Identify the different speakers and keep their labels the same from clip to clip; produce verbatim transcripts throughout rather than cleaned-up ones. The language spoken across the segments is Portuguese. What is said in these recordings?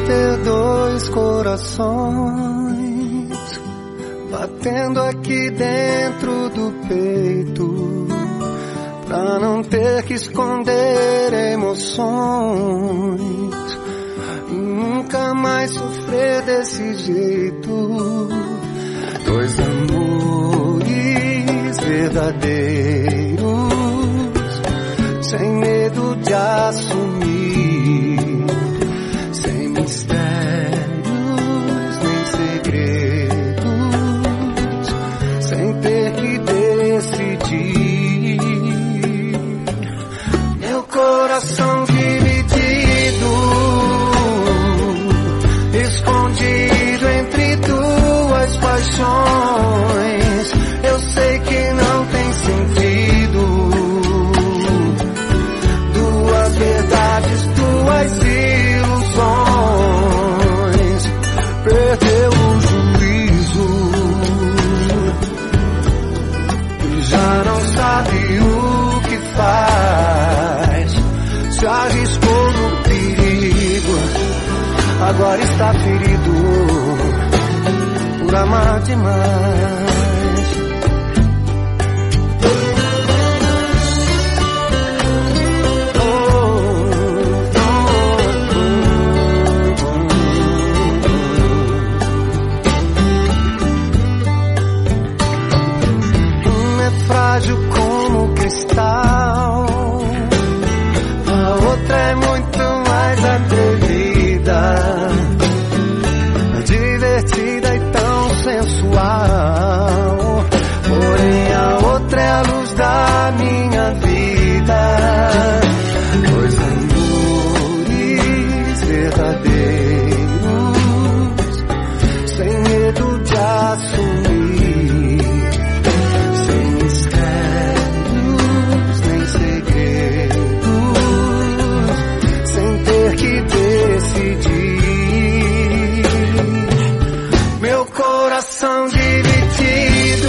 Speaker 1: ter dois corações batendo aqui dentro do peito, pra não ter que esconder emoções e nunca mais sofrer desse jeito. Dois amores verdadeiros, sem medo de assumir, sem mistérios nem segredos, sem ter que decidir. Meu coração dividido, escondido entre duas paixões. Eu sei que não tem sentido, duas verdades, duas ilusões. Perdeu o juízo e já não sabe o que faz. Se arriscou no perigo, agora está ferido por amar demais. Frágil como cristal, a outra é muito mais atrevida, divertida e tão sensual. Porém a outra é a luz da minha vida. Dois amores verdadeiros, sem medo de assumir, que decidir. Meu coração dividido,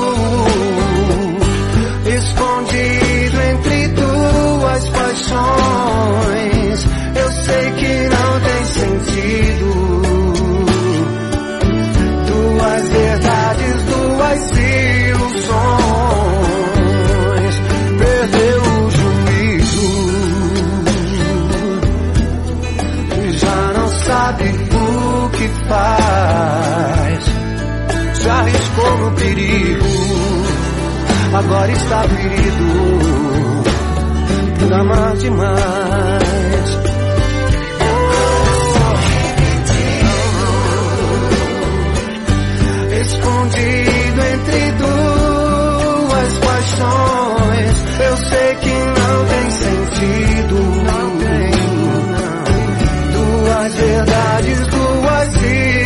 Speaker 1: escondido entre duas paixões. Eu sei que não tem sentido, duas verdades, duas ilusões. Perdeu o juízo, sabe o que faz. Se arriscou no perigo, agora está ferido por amar demais. Oh, escondido entre duas paixões. Eu sei que não tem sentido, não tem. Duas verdades, duas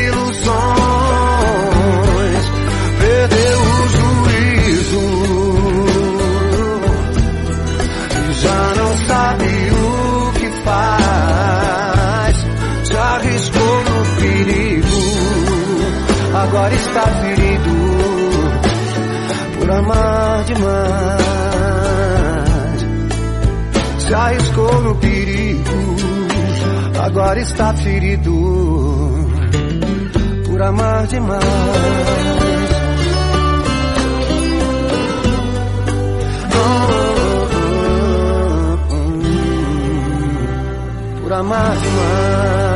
Speaker 1: ilusões. Perdeu o juízo, já não sabe o que faz. Se arriscou no perigo, agora está ferido por amar demais. Se arriscou no perigo, agora está ferido por amar demais. Oh, oh, oh, oh, por amar demais.